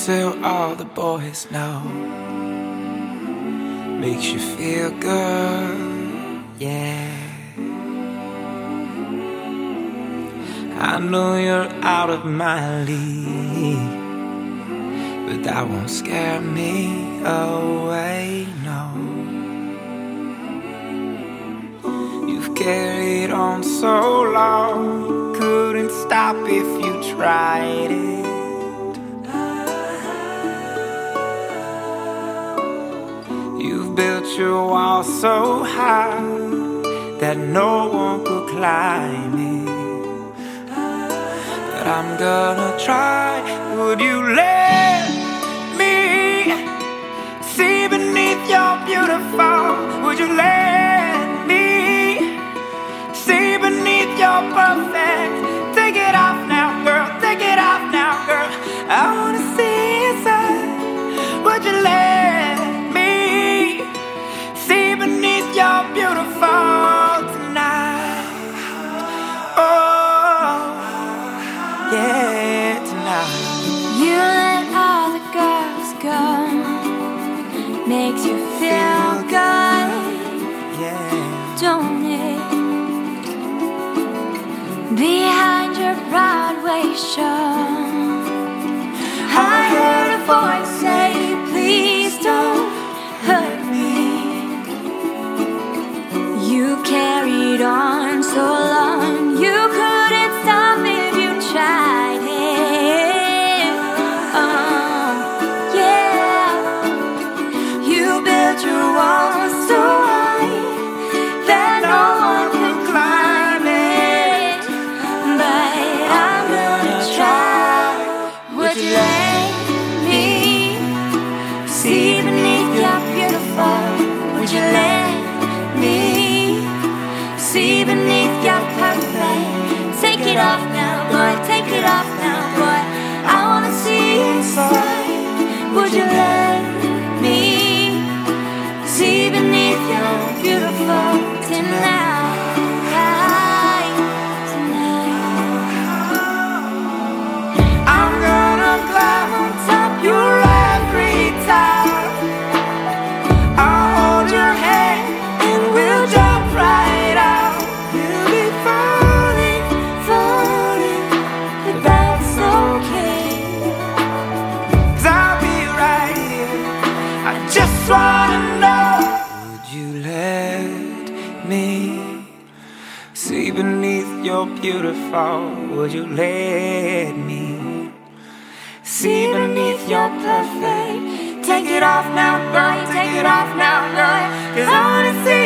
tell all the boys no. Makes you feel good, yeah. I know you're out of my league, but that won't scare me away, no. You've carried on so long, couldn't stop if you tried it. You've built your wall so high that no one could climb it. But I'm gonna try. Would you let me see beneath your beautiful? Would you let me see beneath your perfect? Take it off now, girl. Take it off now, girl. I wanna see inside. Would you let me see beneath your beautiful tonight? Oh, yeah, tonight. You let all the girls go, makes you feel good, Yeah. don't it? Behind your Broadway show, I heard a voice say, please don't hurt me. You carried on so long, you couldn't stop if you tried it. Oh, yeah. You built your walls so high that no one could climb it. But I'm gonna try. Would you let me see beneath your beautiful? Would you let me see beneath your perfect? Take it off now, boy, take it off now, boy. I wanna see inside. Would you let me see beneath your beautiful tonight? I'm gonna climb on top your every time. I'll hold your hand and we'll jump right out. You'll be falling, falling, but that's okay. 'Cause I'll be right here. I just wanna know. Would you let me see beneath your beautiful? Would you let me see beneath your perfect? Take it off now, girl. Take it off now, girl. 'Cause I wanna see